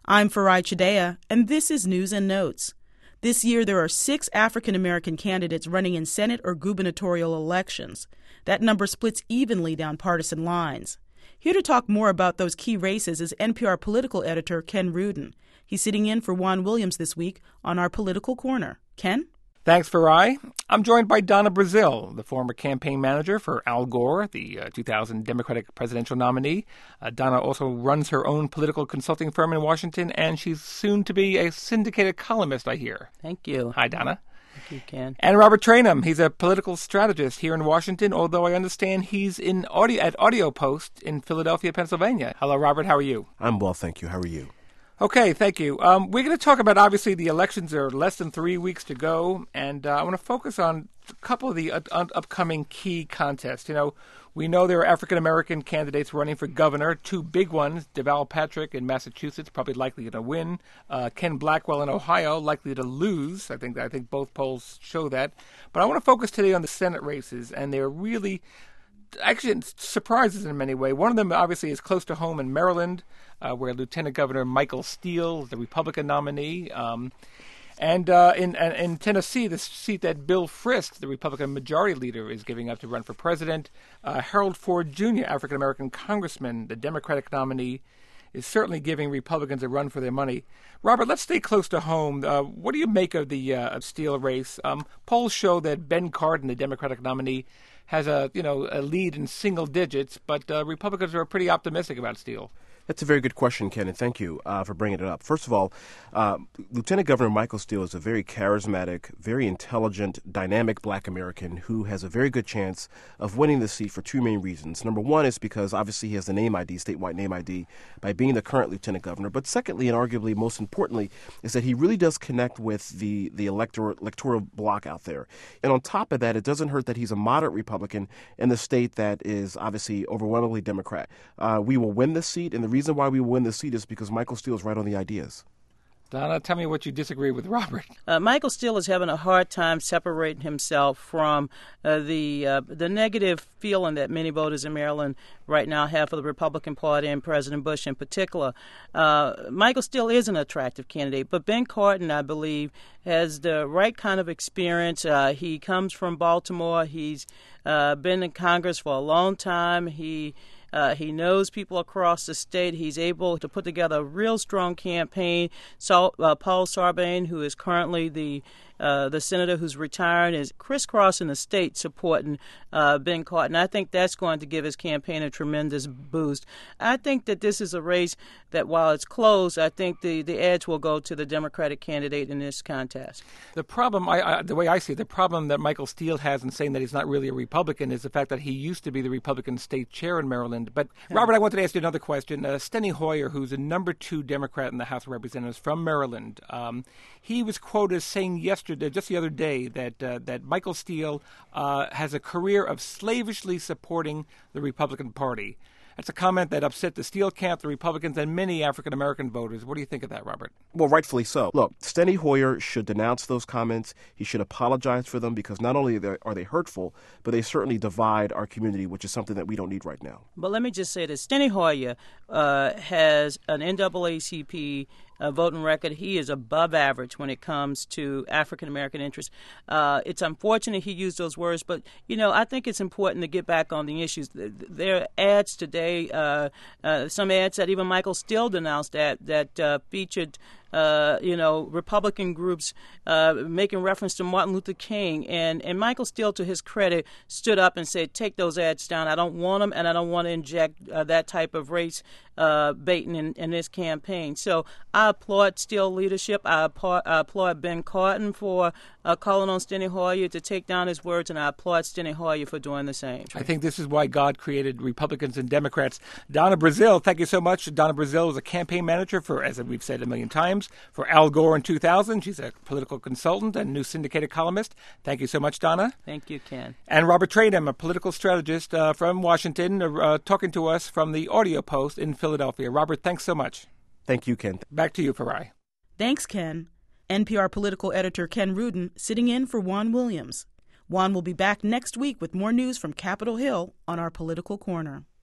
I'm Farai Chideya, and this is News and Notes. This year, there are 6 African-American candidates running in Senate or gubernatorial elections. That number splits evenly down partisan lines. Here to talk more about those key races is NPR political editor Ken Rudin. He's sitting in for Juan Williams this week on our Political Corner. Ken? Thanks, Farai. I'm joined by Donna Brazile, the former campaign manager for Al Gore, the 2000 Democratic presidential nominee. Donna also runs her own political consulting firm in Washington, and she's soon to be a syndicated columnist, I hear. Thank you. Hi, Donna. Thank you, Ken. And Robert Trainum. He's a political strategist here in Washington, although I understand he's at Audio Post in Philadelphia, Pennsylvania. Hello, Robert. How are you? I'm well, thank you. How are you? Okay, thank you. We're going to talk about, obviously, the elections are less than 3 weeks to go, and I want to focus on a couple of the upcoming key contests. We know there are African-American candidates running for governor, 2 big ones, Deval Patrick in Massachusetts, probably likely to win, Ken Blackwell in Ohio, likely to lose. I think both polls show that. But I want to focus today on the Senate races, and they're really actually surprises in many ways. One of them, obviously, is close to home in Maryland, where Lieutenant Governor Michael Steele is the Republican nominee. And in Tennessee, the seat that Bill Frist, the Republican majority leader, is giving up to run for president. Harold Ford Jr., African-American congressman, the Democratic nominee, is certainly giving Republicans a run for their money. Robert, let's stay close to home. What do you make of the Steele race? Polls show that Ben Cardin, the Democratic nominee, has a lead in single digits, but Republicans are pretty optimistic about Steele. That's a very good question, Ken, and thank you for bringing it up. First of all, Lieutenant Governor Michael Steele is a very charismatic, very intelligent, dynamic black American who has a very good chance of winning the seat for 2 main reasons. Number one is because obviously he has the name ID, statewide name ID, by being the current lieutenant governor. But secondly, and arguably most importantly, is that he really does connect with the electoral bloc out there. And on top of that, it doesn't hurt that he's a moderate Republican in the state that is obviously overwhelmingly Democrat. We will win this seat, and the reason why we win this seat is because Michael Steele is right on the ideas. Donna, tell me what you disagree with Robert. Michael Steele is having a hard time separating himself from the negative feeling that many voters in Maryland right now have for the Republican Party and President Bush in particular. Michael Steele is an attractive candidate, but Ben Cardin, I believe, has the right kind of experience. He comes from Baltimore. He's been in Congress for a long time. He knows people across the state. He's able to put together a real strong campaign. So Paul Sarbanes, who is currently the senator who's retired, is crisscrossing the state supporting Ben Cardin. I think that's going to give his campaign a tremendous boost. I think that this is a race that, while it's close, I think the edge will go to the Democratic candidate in this contest. The problem, the way I see it, the problem that Michael Steele has in saying that he's not really a Republican is the fact that he used to be the Republican state chair in Maryland. But, Robert, I wanted to ask you another question. Steny Hoyer, who's the number 2 Democrat in the House of Representatives from Maryland, he was quoted as saying just the other day, that Michael Steele has a career of slavishly supporting the Republican Party. That's a comment that upset the Steele camp, the Republicans, and many African-American voters. What do you think of that, Robert? Well, rightfully so. Look, Steny Hoyer should denounce those comments. He should apologize for them because not only are they hurtful, but they certainly divide our community, which is something that we don't need right now. But let me just say this. Steny Hoyer has an NAACP voting record. He is above average when it comes to African-American interests. It's unfortunate he used those words, but, I think it's important to get back on the issues. There are ads today, some ads that even Michael Steele denounced that featured Republican groups making reference to Martin Luther King. And Michael Steele, to his credit, stood up and said, take those ads down. I don't want them, and I don't want to inject that type of race baiting in this campaign. So I applaud Steele leadership. I applaud Ben Cardin for calling on Steny Hoyer to take down his words, and I applaud Steny Hoyer for doing the same. I think this is why God created Republicans and Democrats. Donna Brazile, thank you so much. Donna Brazile is a campaign manager for, as we've said a million times, for Al Gore in 2000. She's a political consultant and new syndicated columnist. Thank you so much, Donna. Thank you, Ken. And Robert Trainum, a political strategist from Washington, talking to us from the Audio Post in Philadelphia. Robert, thanks so much. Thank you, Ken. Back to you, Farai. Thanks, Ken. NPR political editor Ken Rudin sitting in for Juan Williams. Juan will be back next week with more news from Capitol Hill on our Political Corner.